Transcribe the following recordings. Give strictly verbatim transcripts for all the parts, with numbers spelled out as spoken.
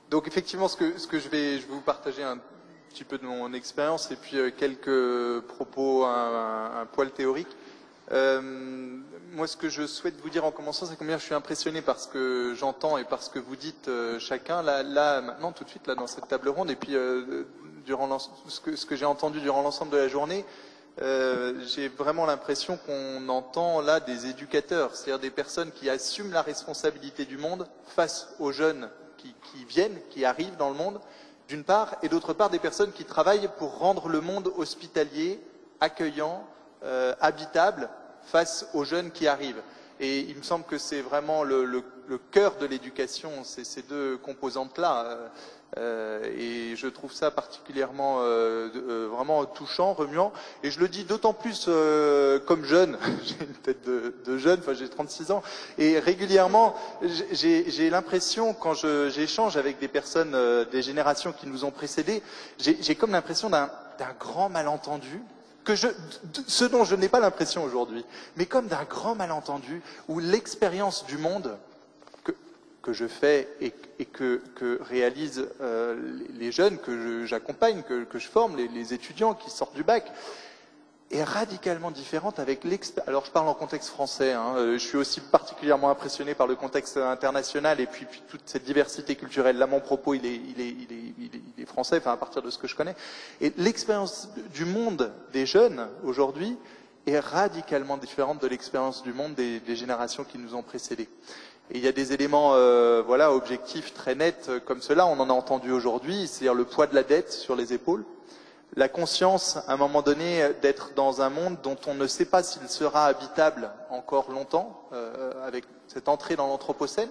Donc effectivement, ce que, ce que je, vais, je vais vous partager un petit peu de mon expérience et puis euh, quelques propos un, un, un poil théoriques. Euh, moi, ce que je souhaite vous dire en commençant, c'est combien je suis impressionné par ce que j'entends et par ce que vous dites euh, chacun, là, là, maintenant, tout de suite, là, dans cette table ronde, et puis euh, durant ce que, ce que j'ai entendu durant l'ensemble de la journée. Euh, j'ai vraiment l'impression qu'on entend là des éducateurs, c'est-à-dire des personnes qui assument la responsabilité du monde face aux jeunes qui, qui viennent, qui arrivent dans le monde, d'une part, et d'autre part des personnes qui travaillent pour rendre le monde hospitalier, accueillant, euh, habitable face aux jeunes qui arrivent. Et il me semble que c'est vraiment le, le, le cœur de l'éducation, c'est ces deux composantes-là. Euh, et je trouve ça particulièrement euh, euh, vraiment touchant, remuant. Et je le dis d'autant plus euh, comme jeune, j'ai une tête de, de jeune, enfin j'ai trente-six ans, et régulièrement j'ai l'impression, quand j'échange avec des personnes, euh, des générations qui nous ont précédés, j'ai comme l'impression d'un d'un grand malentendu, que je, ce dont je n'ai pas l'impression aujourd'hui, mais comme d'un grand malentendu où l'expérience du monde que, que je fais et, et que, que réalisent euh, les jeunes que j'accompagne, que, que je forme, les, les étudiants qui sortent du bac, est radicalement différente avec l'expérience. Alors je parle en contexte français, hein. Je suis aussi particulièrement impressionné par le contexte international et puis, puis toute cette diversité culturelle. Là mon propos il est, il est, il est, il est, il est français, enfin à partir de ce que je connais. Et l'expérience du monde des jeunes aujourd'hui est radicalement différente de l'expérience du monde des, des générations qui nous ont précédés. Et il y a des éléments euh, voilà, objectifs très nets comme cela, on en a entendu aujourd'hui, c'est-à-dire le poids de la dette sur les épaules. La conscience, à un moment donné, d'être dans un monde dont on ne sait pas s'il sera habitable encore longtemps, euh, avec cette entrée dans l'Anthropocène.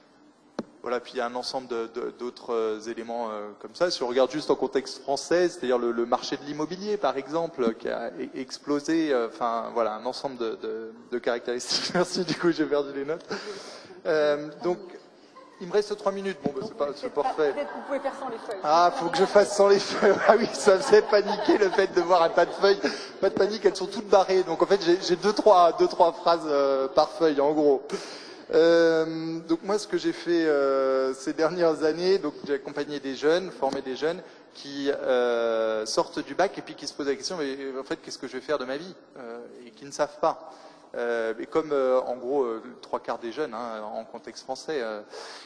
Voilà, puis il y a un ensemble d'autres euh, éléments euh, comme ça. Si on regarde juste en contexte français, c'est-à-dire le, le marché de l'immobilier, par exemple, qui a explosé, euh, enfin voilà, un ensemble de, de, de caractéristiques. Merci, du coup j'ai perdu les notes. Euh, donc, il me reste trois minutes, bon, bah, c'est pas, c'est parfait. Peut-être que vous pouvez faire sans les feuilles. Ah, faut que je fasse sans les feuilles. Ah oui, ça me fait paniquer le fait de voir un tas de feuilles. Pas de panique, elles sont toutes barrées. Donc en fait, j'ai deux trois, deux, trois phrases euh, par feuille, en gros. Euh, donc moi, ce que j'ai fait euh, ces dernières années, donc j'ai accompagné des jeunes, formé des jeunes qui euh, sortent du bac et puis qui se posent la question, mais en fait, qu'est-ce que je vais faire de ma vie euh, et qui ne savent pas. Euh, et comme euh, en gros euh, trois quarts des jeunes hein, en contexte français euh,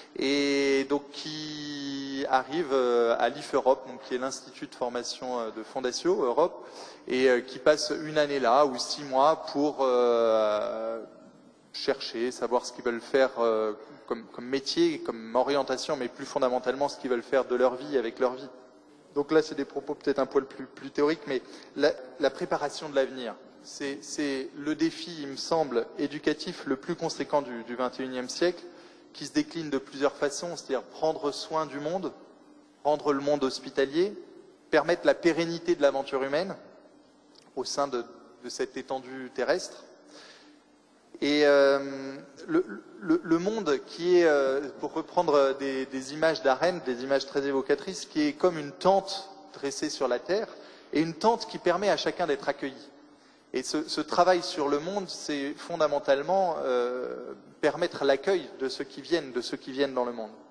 et donc qui arrivent euh, à l'I F Europe, donc qui est l'institut de formation euh, de Fondatio Europe, et euh, qui passent une année là ou six mois pour euh, chercher, savoir ce qu'ils veulent faire euh, comme, comme métier, comme orientation, mais plus fondamentalement ce qu'ils veulent faire de leur vie avec leur vie. Donc là, c'est des propos peut-être un poil plus, plus théoriques, mais la, la préparation de l'avenir. C'est le défi, il me semble, éducatif le plus conséquent du, du vingt et unième siècle, qui se décline de plusieurs façons, c'est-à-dire prendre soin du monde, rendre le monde hospitalier, permettre la pérennité de l'aventure humaine au sein de, de cette étendue terrestre. Et euh, le, le, le monde qui est, euh, pour reprendre des, des images d'Arendt, des images très évocatrices, qui est comme une tente dressée sur la terre, et une tente qui permet à chacun d'être accueilli. Et ce, ce travail sur le monde, c'est fondamentalement euh, permettre l'accueil de ceux qui viennent, de ceux qui viennent dans le monde.